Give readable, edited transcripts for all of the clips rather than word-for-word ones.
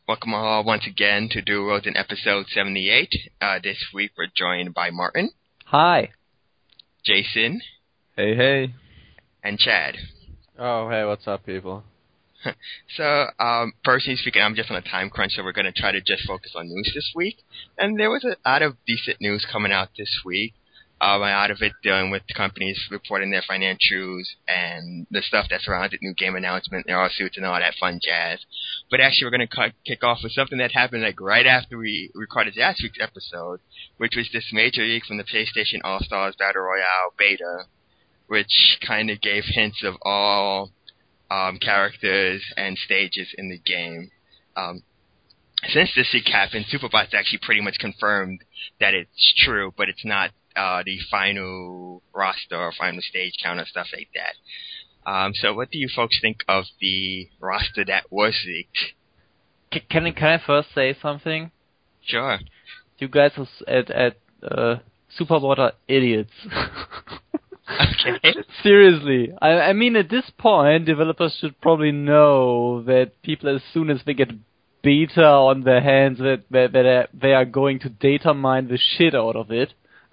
Welcome all once again to Dual Worlds in episode 78. This week we're joined by Martin. Hi. Jason. Hey. And Chad. Oh, hey, what's up, people? So, personally speaking, I'm just on a time crunch, so we're going to try to just focus on news this week. And there was a lot of decent news coming out this week. A lot of it dealing with companies reporting their financials and the stuff that surrounds the new game announcement, their lawsuits and all that fun jazz. But actually, we're going to kick off with something that happened like right after we recorded last week's episode, which was this major leak from the PlayStation All-Stars Battle Royale beta, which kind of gave hints of all characters and stages in the game. Since this leak happened, Superbots actually pretty much confirmed that it's true, but it's not the final roster or final stage count or stuff like that. So what do you folks think of the roster that was leaked? Can I first say something? Sure. You guys at Superbot are idiots. Okay. Seriously. I mean, at this point, developers should probably know that people, as soon as they get beta on their hands, that they are going to data mine the shit out of it.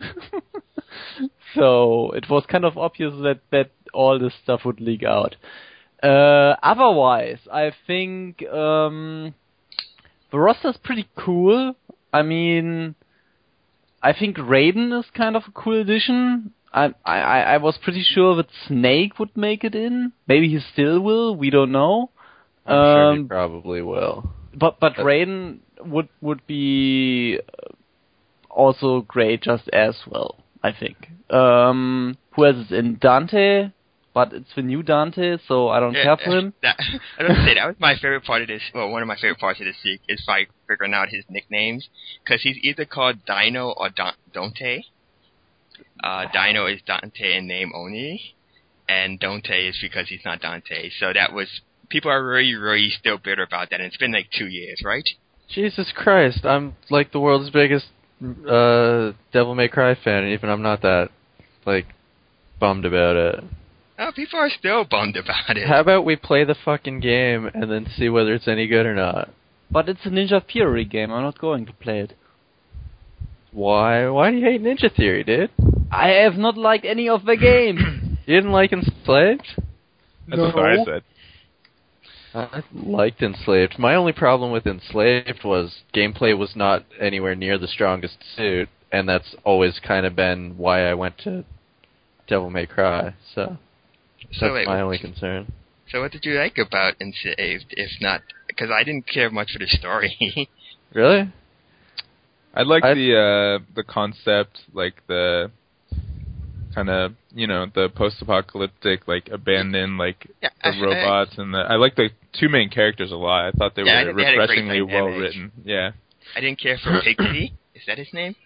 So it was kind of obvious that all this stuff would leak out. Otherwise, I think the roster's pretty cool. I mean, I think Raiden is kind of a cool addition. I was pretty sure that Snake would make it in. Maybe he still will. We don't know. I'm sure he probably will. But Raiden would be also great just as well, I think. Who else is in? Dante, but it's the new Dante, so I don't care for him. I don't say that was my favorite part of this. Well, one of my favorite parts of this week is by figuring out his nicknames, because he's either called Dino or Dante. Dino is Dante in name only, and Dante is because he's not Dante. So that was, people are really, really still bitter about that, and it's been like 2 years, right? Jesus Christ, I'm like the world's biggest Devil May Cry fan, and even I'm not that, like, bummed about it. Oh, people are still bummed about it. How about we play the fucking game and then see whether it's any good or not? But it's a Ninja Theory game, I'm not going to play it. Why? Why do you hate Ninja Theory, dude? I have not liked any of the games. You didn't like Enslaved? That's what I said. I liked Enslaved. My only problem with Enslaved was gameplay was not anywhere near the strongest suit, and that's always kind of been why I went to Devil May Cry, so that's my only concern. So what did you like about Enslaved, if not... Because I didn't care much for the story. Really? I like the concept, like the kind of, the post-apocalyptic, like, abandoned, like, the robots, and I like the two main characters a lot. I thought they were refreshingly well-written. Yeah. I didn't care for Pixie. Is that his name?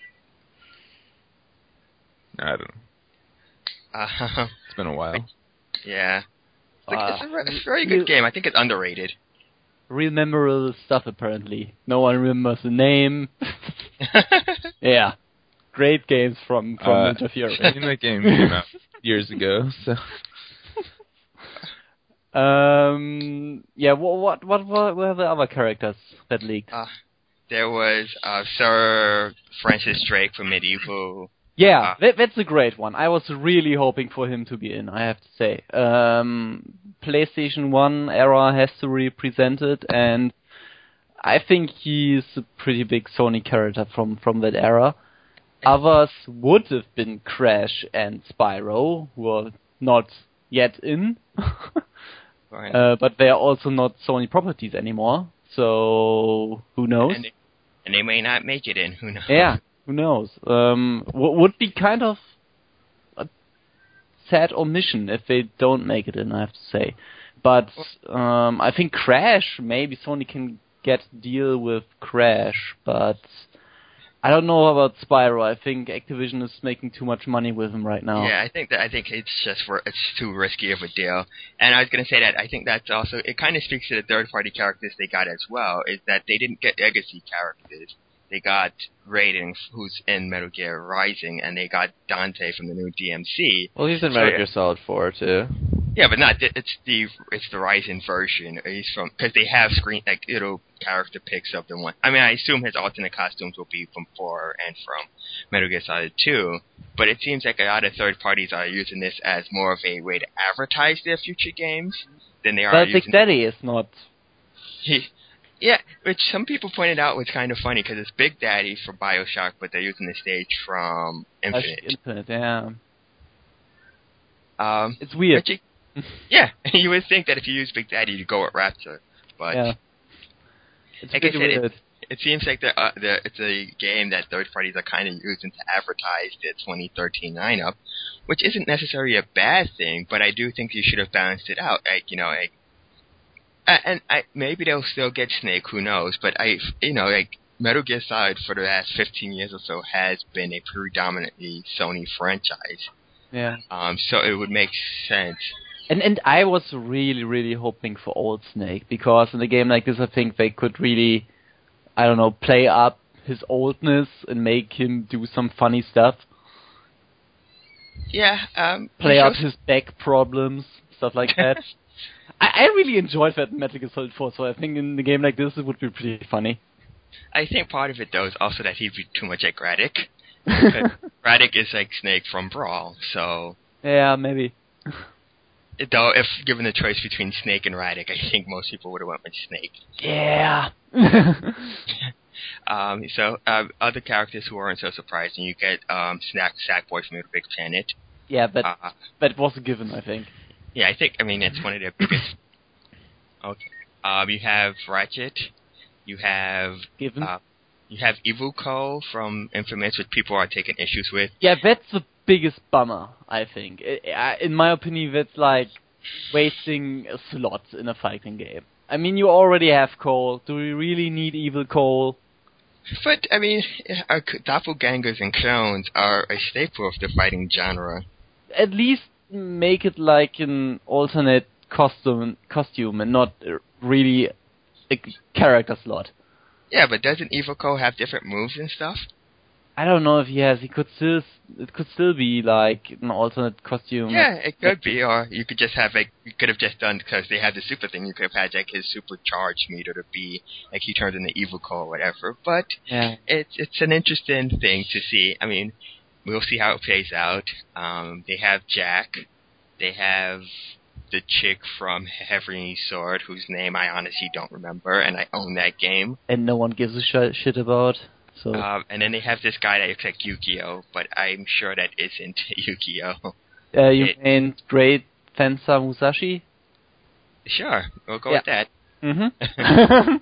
I don't know. It's been a while. Yeah. It's a very good game. I think it's underrated. Real memorable stuff, apparently. No one remembers the name. Yeah. Great games from Ninja Theory. I think that game came out years ago, so... Yeah, what were the other characters that leaked? There was Sir Francis Drake from Medieval. Yeah, that's a great one. I was really hoping for him to be in, I have to say. PlayStation 1 era has to represent it, and I think he's a pretty big Sony character from that era. Others would have been Crash and Spyro, who are not yet in. Right. But they are also not Sony properties anymore, so who knows? And they may not make it in, who knows? Yeah, who knows? Would be kind of a sad omission if they don't make it in, I have to say. But I think Crash, maybe Sony can get a deal with Crash, but I don't know about Spyro. I think Activision is making too much money with him right now. Yeah, I think it's too risky of a deal. And I was going to say that I think that's also, it kind of speaks to the third-party characters they got as well, is that they didn't get legacy characters. They got Raiden, who's in Metal Gear Rising, and they got Dante from the new DMC. Well, he's in Metal Gear Solid 4, too. Yeah, but not it's the Ryzen version. He's from because they have screen like little character pics of the one. I mean, I assume his alternate costumes will be from 4 and from Metal Gear Solid 2. But it seems like a lot of third parties are using this as more of a way to advertise their future games than they are. But Big Daddy is not. Yeah, which some people pointed out was kind of funny because it's Big Daddy for BioShock, but they're using the stage from Infinite. Yeah. It's weird. Yeah, you would think that if you use Big Daddy, you'd go with Raptor, but yeah. It's like I said, it seems like it's a game that third parties are kind of using to advertise their 2013 lineup, which isn't necessarily a bad thing, but I do think you should have balanced it out. Maybe they'll still get Snake, who knows? But Metal Gear Solid for the last 15 years or so has been a predominantly Sony franchise. Yeah. So it would make sense. And I was really, really hoping for old Snake, because in a game like this, I think they could really, I don't know, play up his oldness and make him do some funny stuff. Yeah. Play up his back problems, stuff like that. I really enjoyed that in Metal Gear Solid 4, so I think in a game like this, it would be pretty funny. I think part of it, though, is also that he'd be too much like Radek. Radek is like Snake from Brawl, so... Yeah, maybe. Though, if given the choice between Snake and Radek, I think most people would have went with Snake. Yeah. Other characters who aren't so surprising, you get Sackboy from Little Big Planet. Yeah, that was a given, I think. Yeah, it's one of their biggest. Okay. You have Ratchet. You have given. You have Ivuko from Infamous, which people are taking issues with. Yeah, that's the biggest bummer, I think. In my opinion, that's like wasting a slot in a fighting game. I mean, you already have Cole. Do we really need Evil Cole? But, doppelgangers and clones are a staple of the fighting genre. At least make it like an alternate costume and not really a character slot. Yeah, but doesn't Ivuko have different moves and stuff? I don't know if he has. It could still be like an alternate costume. Yeah, it could be, or you could just have you could have just done, because they have the super thing, you could have had his supercharged meter to be he turns into Ivuko or whatever. But yeah, it's an interesting thing to see. I mean, we'll see how it plays out. They have Jack. They have the chick from Heavenly Sword, whose name I honestly don't remember, and I own that game. And no one gives a shit about. So. And then they have this guy that looks like Yukio, but I'm sure that isn't Yukio. You mean Great Fensa Musashi? Sure, we'll go with that. Mm-hmm.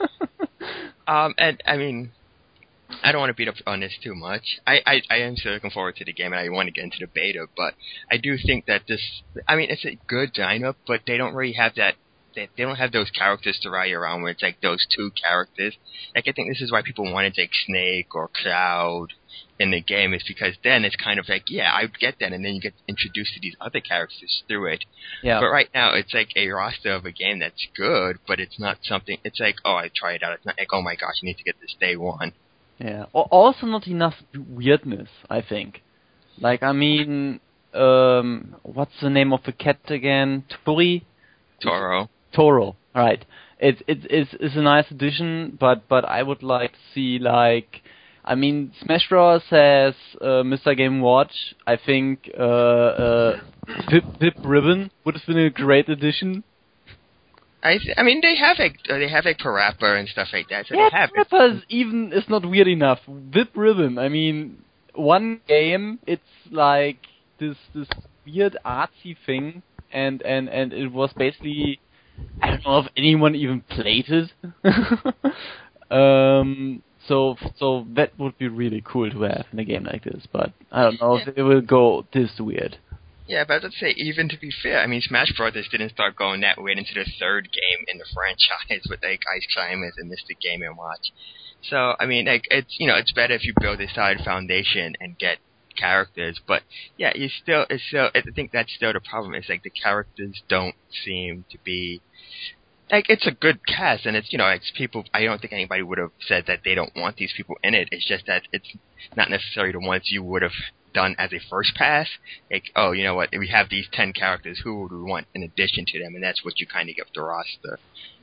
And I mean, I don't want to beat up on this too much. I am still looking forward to the game, and I want to get into the beta, but I do think that it's a good lineup, but they don't really have that. They don't have those characters to rally around where it's like those two characters. I think this is why people wanted Snake or Cloud in the game, is because then it's kind of I would get that, and then you get introduced to these other characters through it. Yeah. But right now, it's like a roster of a game that's good, but it's not something. It's like, oh, I tried it out. It's not like, oh my gosh, you need to get this day one. Yeah. Also, not enough weirdness, I think. What's the name of the cat again? Toro, right. It's a nice addition, but I would like to see Smash Bros. Has Mr. Game & Watch. I think Vip Ribbon would have been a great addition. They have Parappa and stuff like that. So yeah, they have Parappa is not weird enough. Vip Ribbon. One game, it's like this weird artsy thing, and it was basically, I don't know if anyone even played it. So that would be really cool to have in a game like this, but I don't know if it will go this weird. Yeah, but I'd say, even to be fair, Smash Brothers didn't start going that weird into the third game in the franchise with Ice Climbers and Mystic Game & Watch. So, it's better if you build a solid foundation and get characters, but yeah, I think that's still the problem. It's the characters don't seem to be it's a good cast, and it's people. I don't think anybody would have said that they don't want these people in it. It's just that it's not necessarily the ones you would have done as a first pass. Like, oh, you know what? We have these 10 characters. Who would we want in addition to them? And that's what you kind of get with the roster.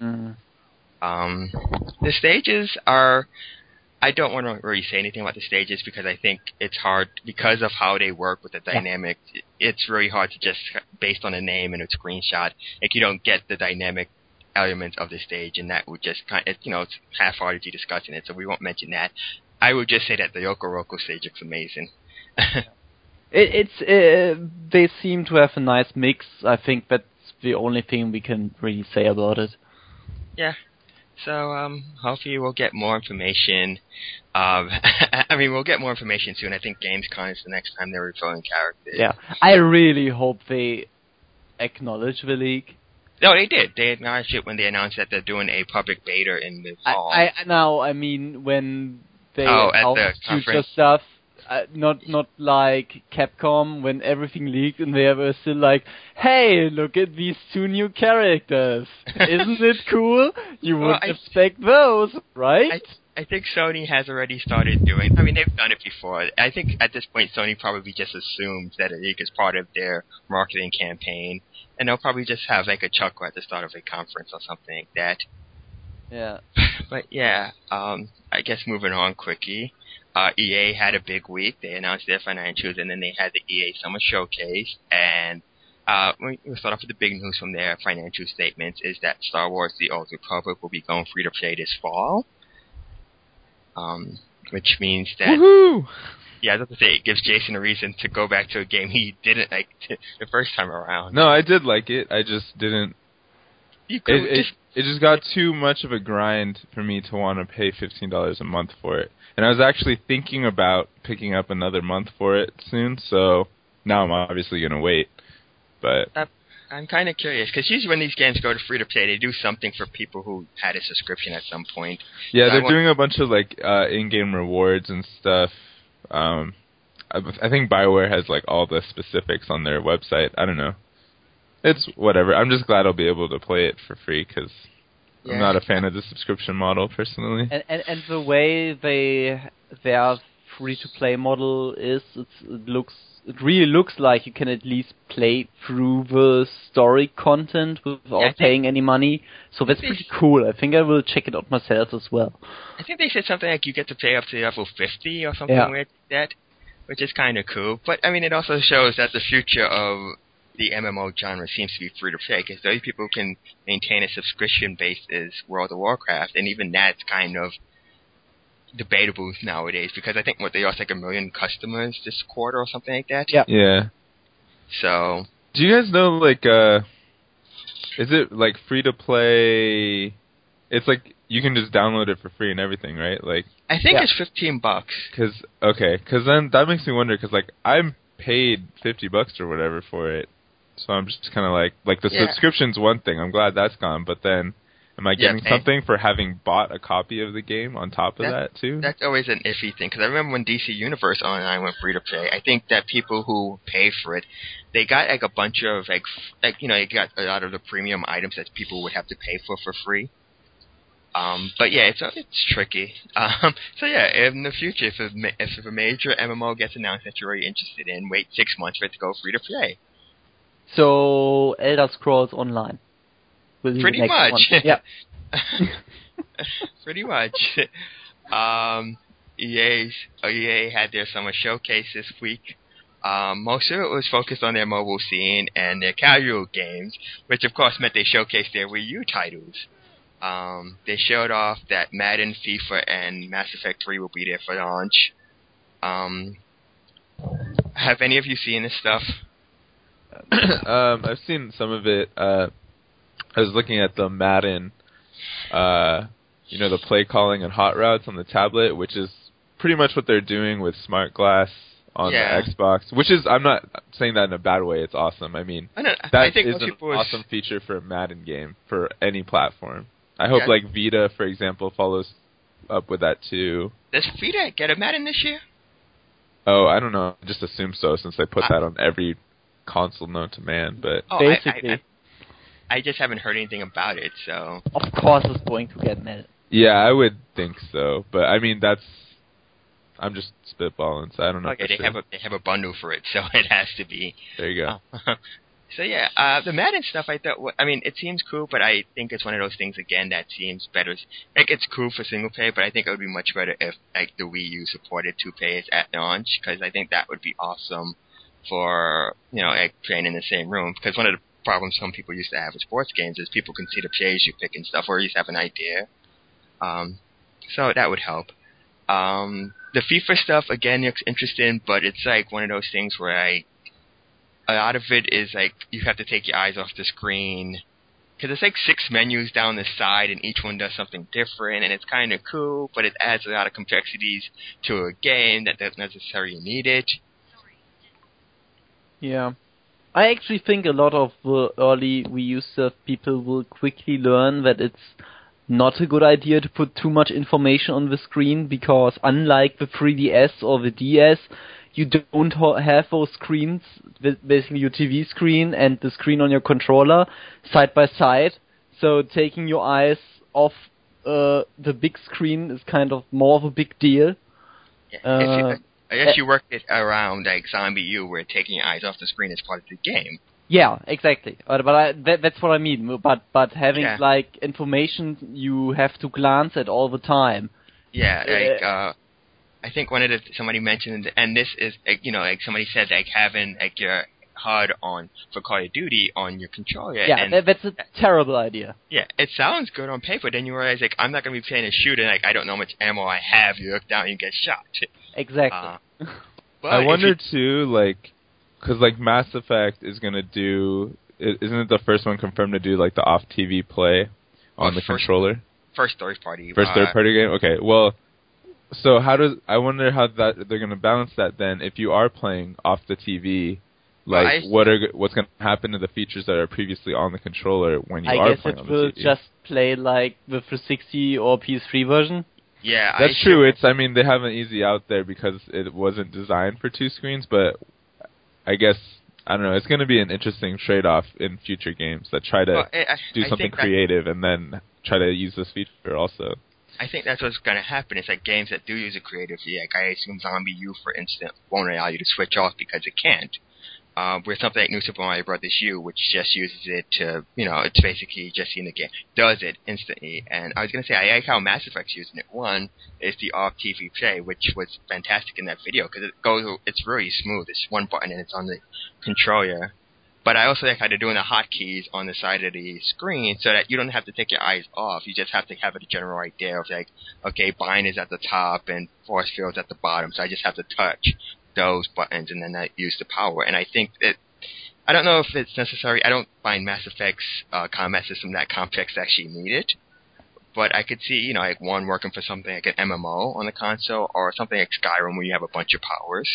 The stages are. I don't want to really say anything about the stages because I think it's hard because of how they work with the dynamic. Yeah. It's really hard to just based on a name and a screenshot. Like you don't get the dynamic elements of the stage, and that would just kind of, it's half-heartedly discussing it. So we won't mention that. I would just say that the Yoko Roko stage looks amazing. They seem to have a nice mix. I think that's the only thing we can really say about it. Yeah. So, hopefully we'll get more information. We'll get more information soon. I think Gamescom is the next time they're revealing characters. Yeah. I really hope they acknowledge the leak. No, they did. They acknowledged it when they announced that they're doing a public beta in the fall. When they announced future stuff, not like Capcom when everything leaked and they were still like, hey, look at these 2 new characters. Isn't it cool? You would expect those, right? I think Sony has already started doing. They've done it before. I think at this point Sony probably just assumes that a leak is part of their marketing campaign, and they'll probably just have like a chuckle at the start of a conference or something like that. Yeah. But yeah, I guess moving on quickly. EA had a big week. They announced their financials, and then they had the EA Summer Showcase. And we'll start off with the big news from their financial statements is that Star Wars The Old Republic will be going free to play this fall. Which means that... Woohoo! Yeah, I was about to say, it gives Jason a reason to go back to a game he didn't like the first time around. No, I did like it. I just didn't... It just got too much of a grind for me to want to pay $15 a month for it. And I was actually thinking about picking up another month for it soon, so now I'm obviously going to wait. But I'm kind of curious, because usually when these games go to free-to-play, they do something for people who had a subscription at some point. Yeah, so they're doing a bunch of in-game rewards and stuff. I think BioWare has all the specifics on their website. I don't know. It's whatever. I'm just glad I'll be able to play it for free, because I'm not a fan of the subscription model, personally. And the way their free-to-play model is, it really looks like you can at least play through the story content without paying any money. So that's pretty cool. I think I will check it out myself as well. I think they said something like you get to play up to level 50 or something like that, which is kind of cool. But, it also shows that the future of the MMO genre seems to be free-to-play, because those people who can maintain a subscription base is World of Warcraft, and even that's kind of debatable nowadays, because I think they lost 1 million customers this quarter or something like that. Yeah. So... Do you guys know, is it, free-to-play... It's you can just download it for free and everything, right? I think it's $15. Because then that makes me wonder, because, I'm paid $50 or whatever for it. So I'm just kind of the subscription's one thing. I'm glad that's gone, but then am I getting something for having bought a copy of the game on top of that too? That's always an iffy thing, because I remember when DC Universe Online went free to play, I think that people who pay for it, they got a bunch of they got a lot of the premium items that people would have to pay for free. But yeah, it's tricky. So yeah, in the future, if a major MMO gets announced that you're really interested in, wait 6 months for it to go free to play. So Elder Scrolls Online. Pretty much. Yeah. Pretty much. EA had their summer showcase this week. Most of it was focused on their mobile scene and their casual games, which of course meant they showcased their Wii U titles. They showed off that Madden, FIFA, and Mass Effect 3 will be there for launch. Have any of you seen this stuff? I've seen some of it. I was looking at the Madden, the play calling and hot routes on the tablet, which is pretty much what they're doing with Smart Glass on the Xbox. Which is, I'm not saying that in a bad way. It's awesome. I think is an awesome feature for a Madden game for any platform. I hope Vita, for example, follows up with that too. Does Vita get a Madden this year? Oh, I don't know. I just assume so, since they put that on every console known to man. But basically, I just haven't heard anything about it. So of course, it's going to get Madden. Yeah, I would think so. But that's I'm just spitballing, so I don't know. Okay, they have a bundle for it, so it has to be. There you go. So yeah, the Madden stuff I thought. I mean, it seems cool, but I think it's one of those things again that seems better. Like it's cool for single player, but I think it would be much better if like the Wii U supported 2 players at launch, because I think that would be awesome for like playing in the same room. Because one of the problems some people used to have with sports games is people can see the plays you pick and stuff, or at least have an idea. So that would help. The FIFA stuff again looks interesting, but it's like one of those things where a lot of it is like you have to take your eyes off the screen, because it's like 6 menus down the side and each one does something different, and it's kind of cool, but it adds a lot of complexities to a game that doesn't necessarily need it. Yeah. I actually think a lot of the early Wii U stuff people will quickly learn that it's not a good idea to put too much information on the screen, because unlike the 3DS or the DS, you don't have those screens, basically your TV screen and the screen on your controller, side by side. So taking your eyes off the big screen is kind of more of a big deal. I guess you work it around like Zombie U, where taking your eyes off the screen is part of the game. Yeah, exactly. But that's what I mean. But having like information you have to glance at all the time. Yeah, I think somebody mentioned, and this is like somebody said like having like your HUD on for Call of Duty on your controller. Yeah, and that's a terrible idea. Yeah, it sounds good on paper. Then you realize like I'm not gonna be playing a shooter. Like I don't know how much ammo I have. You look down, and you get shot. Exactly. But I wonder too, like. Because, like, Mass Effect is going to do... Isn't it the first one confirmed to do, like, the off-TV play on the controller? First third-party. First third-party game? Okay, well... So I wonder how they're going to balance that then. If you are playing off the TV, like, what's going to happen to the features that are previously on the controller when you are playing on the TV? I guess it will just play, like, the 360 or PS3 version. Yeah, that's true. I mean, they have an easy out there because it wasn't designed for 2 screens, but... I guess, I don't know, it's going to be an interesting trade-off in future games that try to do something creative and then try to use this feature also. I think that's what's going to happen. It's like games that do use it creatively. Like I assume Zombie U, for instance, won't allow you to switch off because it can't. With something like New Super Mario Brothers U, which just uses it to, it's basically just in the game, does it instantly. And I was going to say, I like how Mass Effect's using it. One is the off-TV play, which was fantastic in that video, because it's really smooth. It's one button and it's on the controller. But I also like how they're doing the hotkeys on the side of the screen so that you don't have to take your eyes off. You just have to have a general idea of like, okay, bind is at the top and force field's at the bottom, so I just have to touch those buttons and then I use the power. And I think I don't know if it's necessary. I don't find Mass Effect's combat system that complex to actually need it, but I could see like one working for something like an MMO on the console, or something like Skyrim where you have a bunch of powers.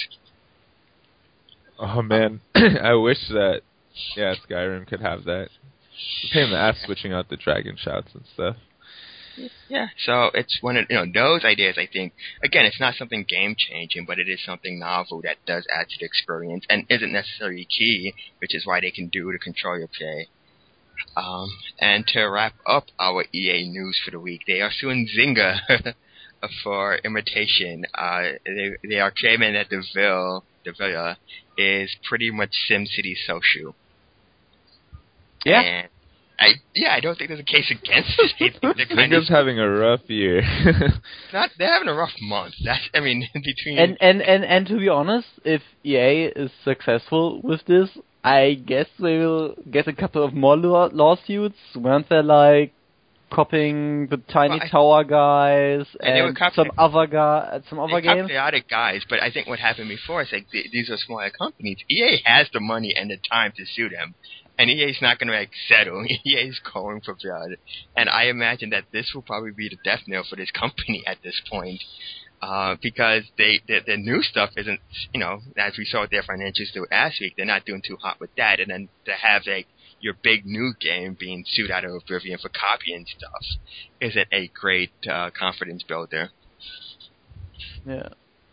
Oh man, I wish that Skyrim could have that. Pain in the ass switching out the dragon shouts and stuff. Yeah, so it's one of those ideas. I think again, it's not something game changing, but it is something novel that does add to the experience and isn't necessarily key, which is why they can do the controller play. And to wrap up our EA news for the week, they are suing Zynga for imitation. They are claiming that the Villa is pretty much SimCity Social. Yeah. And I don't think there's a case against it. Zynga's having a rough year. They're having a rough month. Between and to be honest, if EA is successful with this, I guess they will get a couple of more lawsuits. Weren't there like copying the Tiny Tower guys and some other games? Chaotic guys, but I think what happened before is like these are smaller companies. EA has the money and the time to sue them. And EA's not going to settle. EA's going for blood. And I imagine that this will probably be the death knell for this company at this point. Because the new stuff isn't, as we saw with their financials do last week, they're not doing too hot with that. And then to have your big new game being sued out of Oblivion for copying stuff isn't a great confidence builder. Yeah.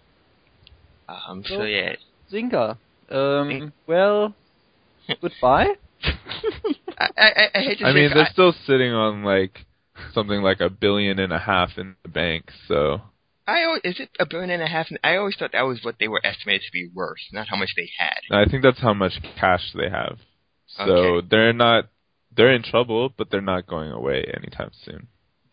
So yeah. Zynga. Well, goodbye. I hate to say mean, they're still sitting on something like $1.5 billion in the bank, so Is it $1.5 billion? I always thought that was what they were estimated to be worth, not how much they had. I think that's how much cash they have. So Okay. they're in trouble, but they're not going away anytime soon.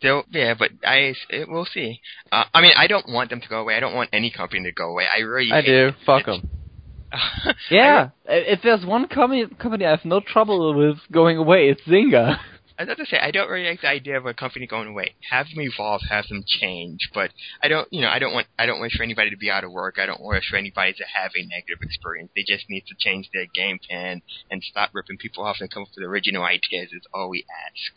We'll see. I mean, I don't want them to go away. I don't want any company to go away. I do. Fuck them. Yeah, if there's one company I have no trouble with going away, it's Zynga. I was about to say, I don't really like the idea of a company going away. Have them evolve, have them change, but I don't wish for anybody to be out of work. I don't wish for anybody to have a negative experience. They just need to change their game plan and stop ripping people off and come up with original ideas is all we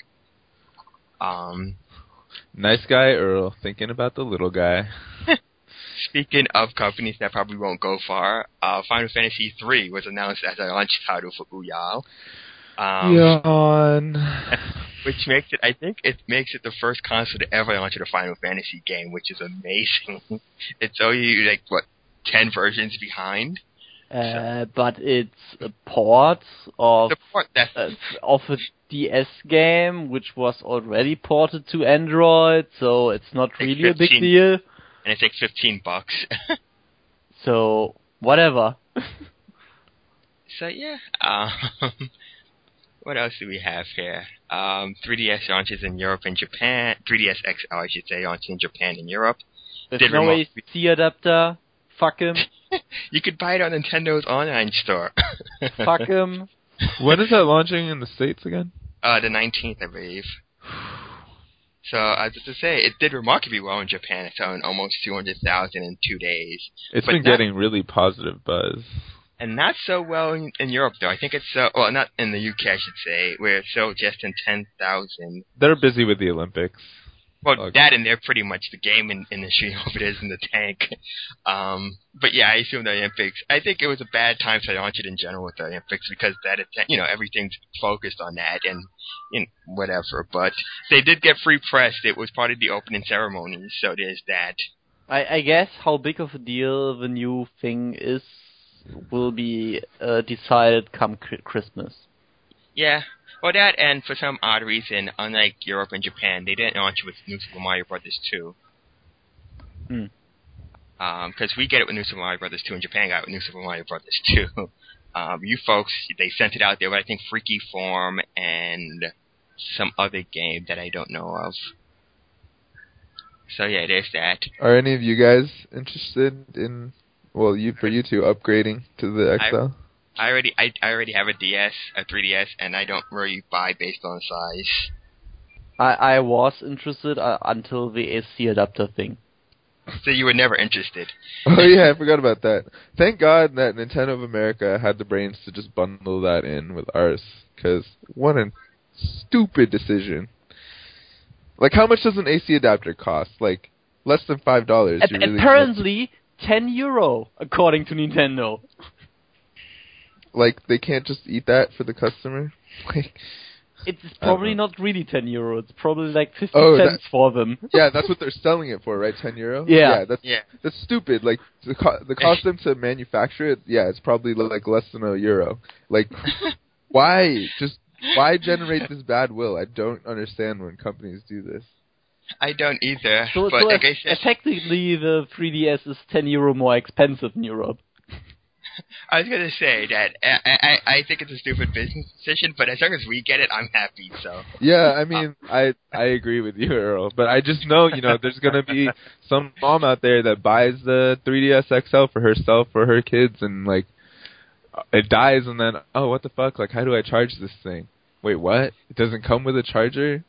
ask. Nice guy Earl, thinking about the little guy. Speaking of companies that probably won't go far, Final Fantasy III was announced as a launch title for Uyao. Yawn. Which makes it the first console to ever launch a Final Fantasy game, which is amazing. It's only 10 versions behind. But it's a port of a DS game, which was already ported to Android, so it's not really a big deal. And it takes $15. So whatever. So yeah. What else do we have here? 3DS launches in Europe and Japan. 3DS XL, I should say, launches in Japan and Europe. There's no AC adapter. Fuck him. You could buy it on Nintendo's online store. Fuck him. When is that launching in the States again? The 19th, I believe. So, I was just to say, it did remarkably well in Japan. It sold almost 200,000 in 2 days. It's been getting really positive buzz. And not so well in Europe, though. I think it's not in the UK, I should say, where it's sold just in 10,000. They're busy with the Olympics. Well, that and they're pretty much the game industry over there is in the tank. But yeah, I assume the Olympics. I think it was a bad time to launch it in general with the Olympics because everything's focused on that and whatever. But they did get free press. It was part of the opening ceremony, so there's that. I guess how big of a deal the new thing will be decided come Christmas. Yeah. Well, that, and for some odd reason, unlike Europe and Japan, they didn't launch with New Super Mario Bros. 2. Because we get it with New Super Mario Bros. 2, and Japan got it with New Super Mario Bros. 2. You folks, they sent it out there with, I think, Freaky Form and some other game that I don't know of. So, yeah, there's that. Are any of you guys interested in, for you two, upgrading to the XL? I already have a DS, a 3DS, and I don't really buy based on size. I was interested until the AC adapter thing. So you were never interested. Oh yeah, I forgot about that. Thank God that Nintendo of America had the brains to just bundle that in with ours, because what a stupid decision. Like, how much does an AC adapter cost? Like, less than $5. Apparently, €10, according to Nintendo. Like, they can't just eat that for the customer? It's probably not really €10. It's probably like 50 cents for them. Yeah, that's what they're selling it for, right? €10? Yeah. That's stupid. Like, the cost them to manufacture it, yeah, it's probably like less than €1. Like, why generate this bad will? I don't understand when companies do this. I don't either. So effectively, the 3DS is €10 more expensive in Europe. I was going to say that I think it's a stupid business decision, but as long as we get it, I'm happy, so. Yeah, I mean, I agree with you, Earl, but I just know, there's going to be some mom out there that buys the 3DS XL for herself, for her kids, and, like, it dies, and then, oh, what the fuck, like, how do I charge this thing? Wait, what? It doesn't come with a charger?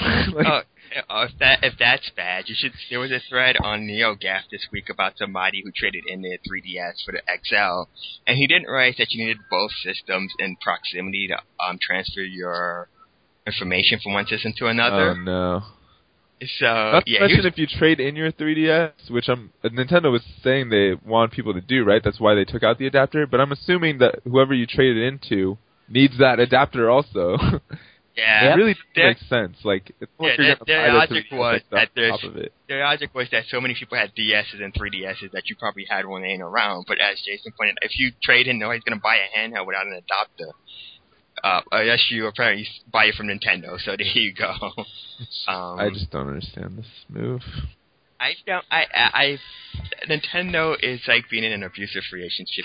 If that's bad, there was a thread on NeoGAF this week about somebody who traded in their 3DS for the XL, and he didn't realize that you needed both systems in proximity to transfer your information from one system to another. Oh no! So not to mention if you trade in your 3DS, which Nintendo was saying they want people to do, right? That's why they took out the adapter. But I'm assuming that whoever you traded into needs that adapter also. Yeah, it really makes sense. Like, it's the logic was that so many people had DSs and 3DSs that you probably had one laying around. But as Jason pointed out, if you trade in, nobody's going to buy a handheld without an adapter. Unless you apparently buy it from Nintendo. So there you go. I just don't understand this move. Nintendo is like being in an abusive relationship.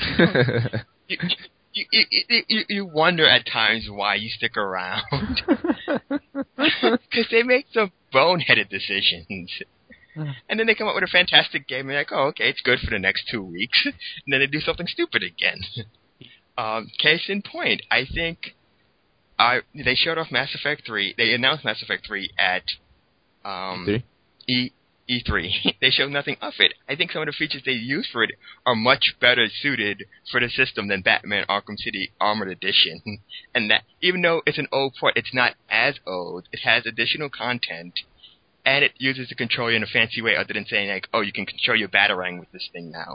You wonder at times why you stick around. Because they make some boneheaded decisions. And then they come up with a fantastic game, and you're like, oh, okay, it's good for the next 2 weeks. And then they do something stupid again. Case in point, I think they showed off Mass Effect 3. They announced Mass Effect 3 at E3. They showed nothing of it. I think some of the features they used for it are much better suited for the system than Batman Arkham City Armored Edition. And that, even though it's an old port, it's not as old. It has additional content, and it uses the controller in a fancy way other than saying, like, oh, you can control your Batarang with this thing now.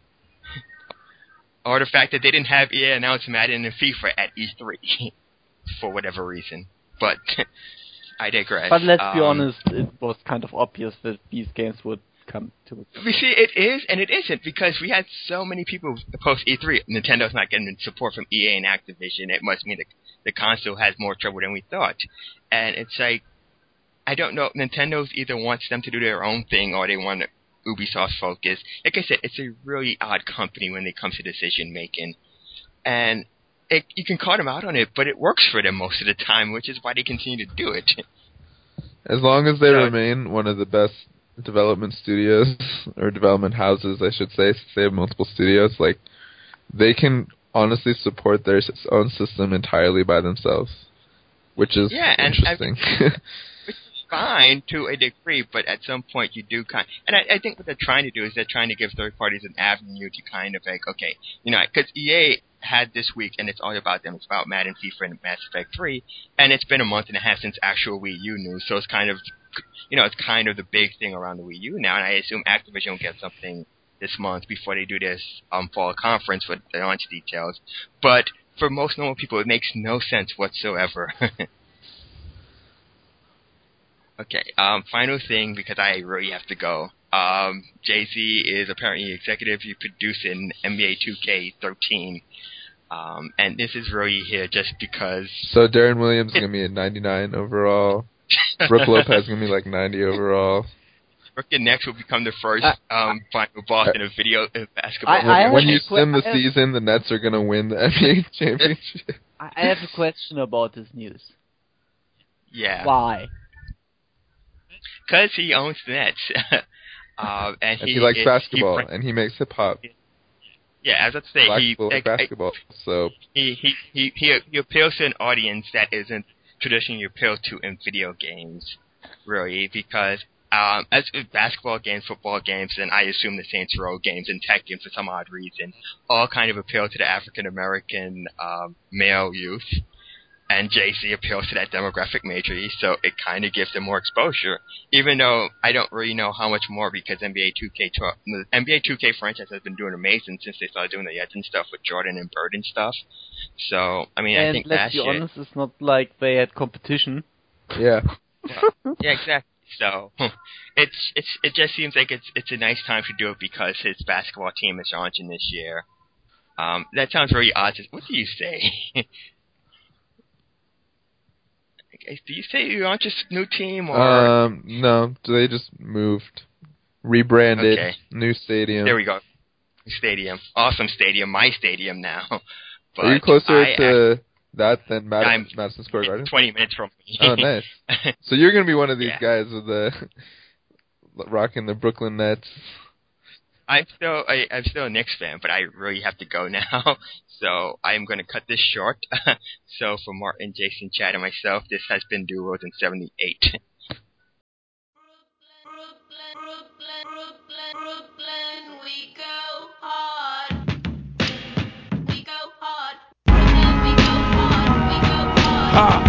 Or the fact that they didn't have EA announce Madden and FIFA at E3 for whatever reason. But I digress. But let's be honest, it was kind of obvious that these games would come to it. You see, it is and it isn't, because we had so many people post E3. Nintendo's not getting support from EA and Activision. It must mean the console has more trouble than we thought. And it's like, I don't know, Nintendo's either wants them to do their own thing or they want Ubisoft's focus. Like I said, it's a really odd company when it comes to decision making. And you can call them out on it, but it works for them most of the time, which is why they continue to do it. As long as they remain one of the best development studios, or development houses, I should say, since they have multiple studios, like, they can honestly support their own system entirely by themselves, which is interesting. Which is fine to a degree, but at some point you do and I think what they're trying to do is they're trying to give third parties an avenue to kind of like, okay, because EA had this week, and it's all about them. It's about Madden, FIFA, and Mass Effect 3, and it's been a month and a half since actual Wii U news, so it's kind of, it's kind of the big thing around the Wii U now, and I assume Activision will get something this month before they do this fall conference with the launch details. But for most normal people, it makes no sense whatsoever. Okay, final thing, because I really have to go. Jay-Z is apparently executive producing NBA 2K13. And this is really here just because... So Darren Williams is going to be at 99 overall. Brooke Lopez is going to be like 90 overall. Brooklyn Nets will become the first final boss in a video basketball. When you sim the season, the Nets are going to win the NBA championship. I have a question about this news. Yeah. Why? Because he owns the Nets. And he likes basketball, and he makes hip-hop. Yeah, as I say, he likes basketball, so... He appeals to an audience that isn't traditionally appealed to in video games, really, because as basketball games, football games, and I assume the Saints Row games and tech games for some odd reason, all kind of appeal to the African-American male youth. And JC appeals to that demographic majorly, so it kind of gives them more exposure. Even though I don't really know how much more, because the NBA 2K franchise has been doing amazing since they started doing the Yetton stuff with Jordan and Bird and stuff. So, I mean, I think let's be honest, it's not like they had competition. Yeah. Yeah, exactly. So, it just seems like it's a nice time to do it because his basketball team is launching this year. That sounds very odd. What do you say? Do you say you launch a new team, or...? No, they just moved. Rebranded. Okay. New stadium. There we go. New stadium. Awesome stadium. My stadium now. But are you closer to that than Madison Square Garden? 20 minutes from me. Oh, nice. So you're going to be one of these guys with rocking the Brooklyn Nets. I'm still a Knicks fan, but I really have to go now, so I'm going to cut this short. So for Martin, Jason, Chad, and myself, this has been Duos in 78. Brooklyn, we go hard. We go hard. Brooklyn, we go hard. We go hard.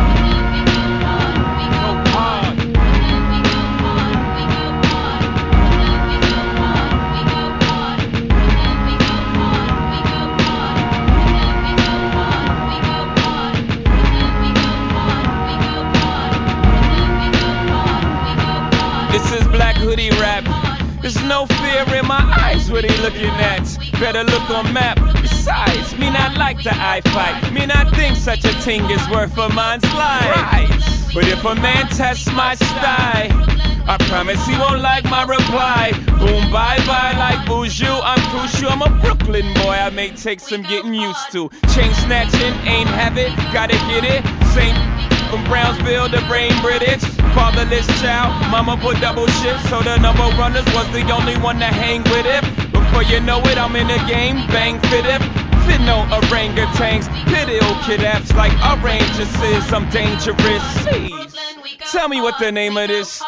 This is Black Hoodie rap. There's no fear in my eyes, what he looking at? Better look on map. Besides, me not like the eye fight. Me not think such a thing is worth a man's life. Right. But if a man tests my style, I promise he won't like my reply. Boom, bye bye like Boujou. I'm crucial. I'm a Brooklyn boy. I may take some getting used to. Chain snatching, ain't have it, gotta get it. Same from Brownsville to Brain British. Fatherless child, mama put double shifts, so the number runners was the only one to hang with it. Before you know it, I'm in the game, bang fit it. Fit no orangutans, pit ill kid apps like arrangements. I'm dangerous. Please, tell me what the name of this.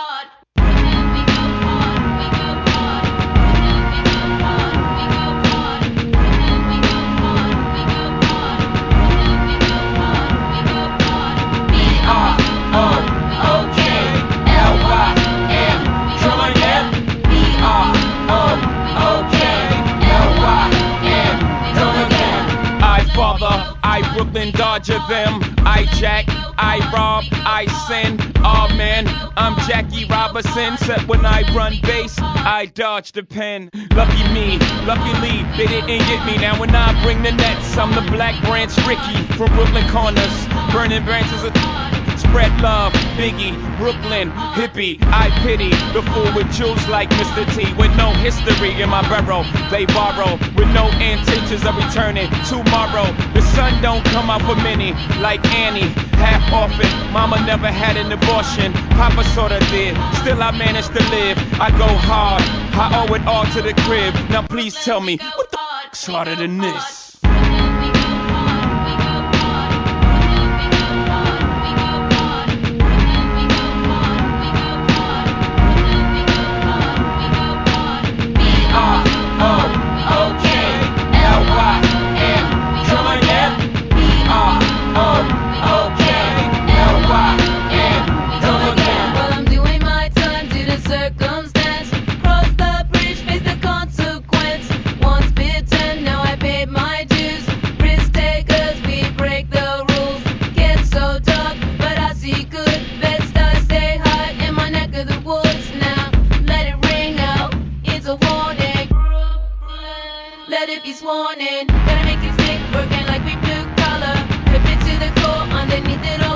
I Brooklyn Dodger them. I jack, I rob, I sin. Aw man, I'm Jackie Robinson. Except when I run base, I dodge the pen. Lucky me, luckily they didn't get me. Now when I bring the nets, I'm the Black Branch Ricky from Brooklyn Corners. Burning branches of spread love, Biggie, Brooklyn, hippie, I pity the fool with jewels like Mr. T. With no history in my barrel, they borrow with no intentions of returning tomorrow. The sun don't come out for many, like Annie, half orphan. Mama never had an abortion, Papa sorta did. Still I managed to live. I go hard, I owe it all to the crib. Now please tell me, what the f***'s harder than this? Let it be sworn in. Gotta make it stick, working like we blue collar. Rip it to the core, underneath it all.